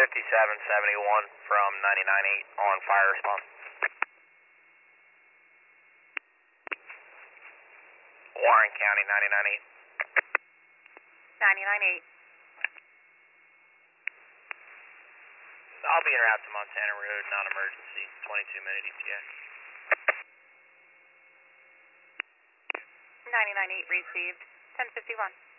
5771 from 99.8 on fire response. Warren County 99.8. 99.8. I'll be en route to Montana Road, non-emergency, 22-minute ETA. 99.8 received. 1051.